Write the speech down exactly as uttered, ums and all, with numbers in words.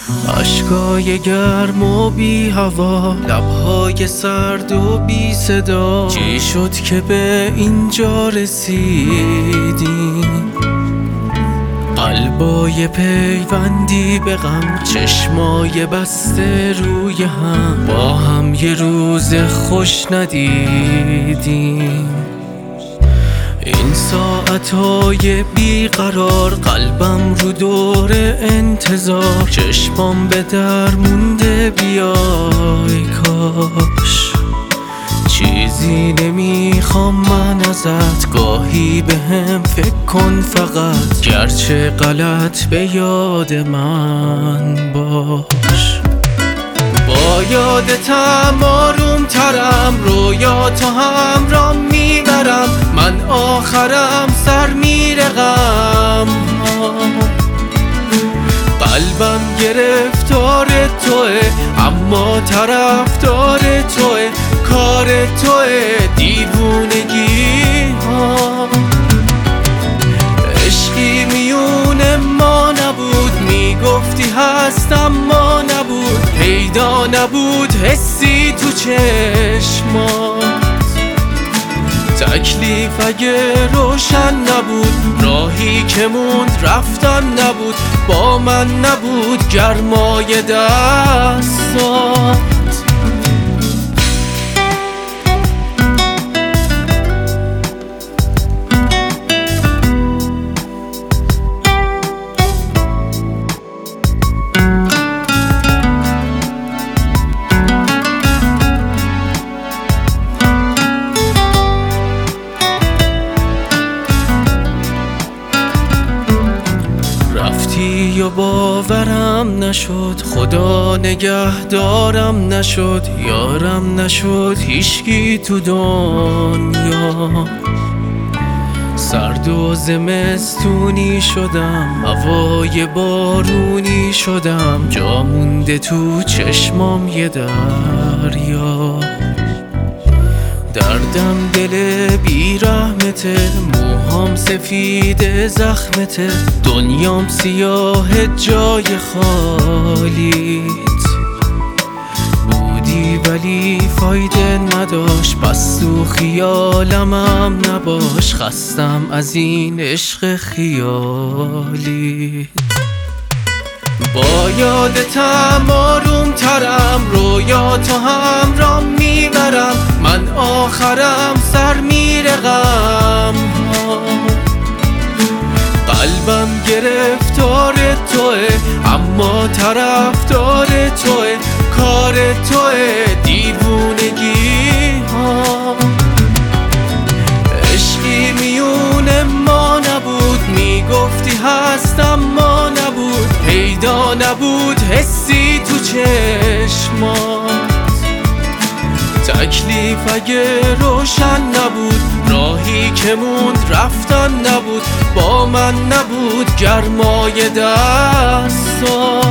اشکای گرم و بی هوا، لبهای سرد و بی صدا، چی شد که به اینجا رسیدیم؟ قلبای پیوندی به غم، چشمای بسته روی هم، با هم یه روز خوش ندیدیم. این ساعتهای بیقرار، قلبم رو دور انتظار، چشمام به در مونده بیای کاش. چیزی نمیخوام من ازت، گاهی به هم فکر کن فقط، گرچه غلط به یاد من باش. با یادتم آروم ترم، رویاتو همرام میبرم، من آخرم سر میره غم. قلبم گرفتار توه، اما طرفدار توه، کار توه دیوونگی ها. عشقی میون ما نبود، میگفتی هست اما نبود، پیدا نبود حسی تو چشمات. تکلیف اگه روشن نبود، راهی که موند رفتن نبود، با من نبود گرمای دستات. یا باورم نشد، خدا نگهدارم نشد، یارم نشد هیچکی تو دنیا. سرد و زمستونی شدم، هوای بارونی شدم، جا مونده تو چشمام یه دریا. دردم دل بی رحمته، موهام سفید زخمته، دنیام سیاه جای خالیت. بودی ولی فایده نداشت، پس تو خیالمم نباش، خستم از این عشق خیالیت. با یادتم آروم ترم، رویاتو همرام میبرم، من آخرم سر میره غم. قلبم گرفتار توه، اما طرفدار توه، کار توه دیوونگی ها. عشقی میون ما نبود، میگفتی هست اما نبود، پیدا نبود حسی تو چشمات. تکلیف اگه روشن نبود، راهی که موند رفتن نبود، با من نبود گرمای دستات.